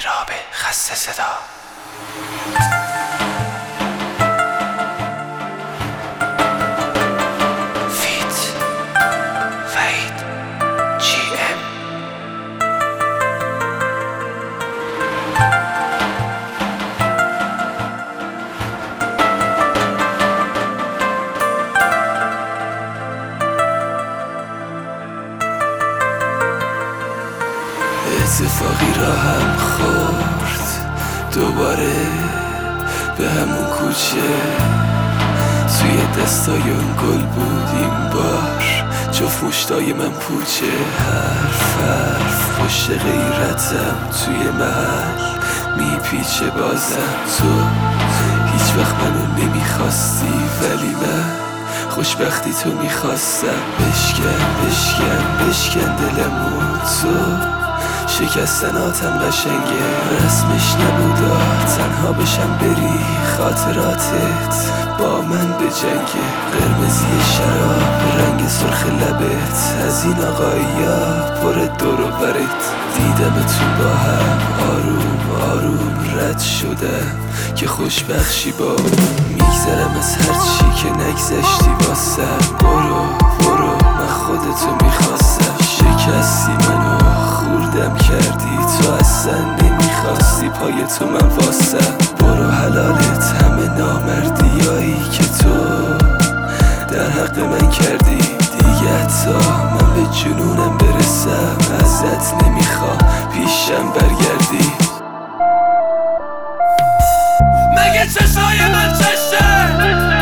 مهراب خسته صدا. فیت وحید جی ام. اتفاقی را هم خورد دوباره به همون کوچه، توی دستای اون گل بود این بار جفت مشتای من پوچه. حرف پشت غیرتم توی محل میپیچه بازم. تو هیچ وقت منو نمیخواستی ولی من خوشبختی تو میخواستم. بشکن دلمو تو شکستناتم قشنگه، رسمش نبودا تنها بشم بری خاطراتت با من به جنگه. قرمزی شراب رنگ سرخ لبت از این آقایا پر دور و برت. دیدم تو با هم آروم رد شدم که خوشبخشی با میگذرم از هرچی که نگذشتی واسم. برو من خودتو میخواستم. شکستی منو خوردم کردی، تو اصلا نمیخواستی پای تو من واسم. برو حلالت همه نامردیایی که تو در حق من کردی. دیگه حتی من به جنونم برسم ازت نمیخوام پیشم برگردی. مگه چشای من چشه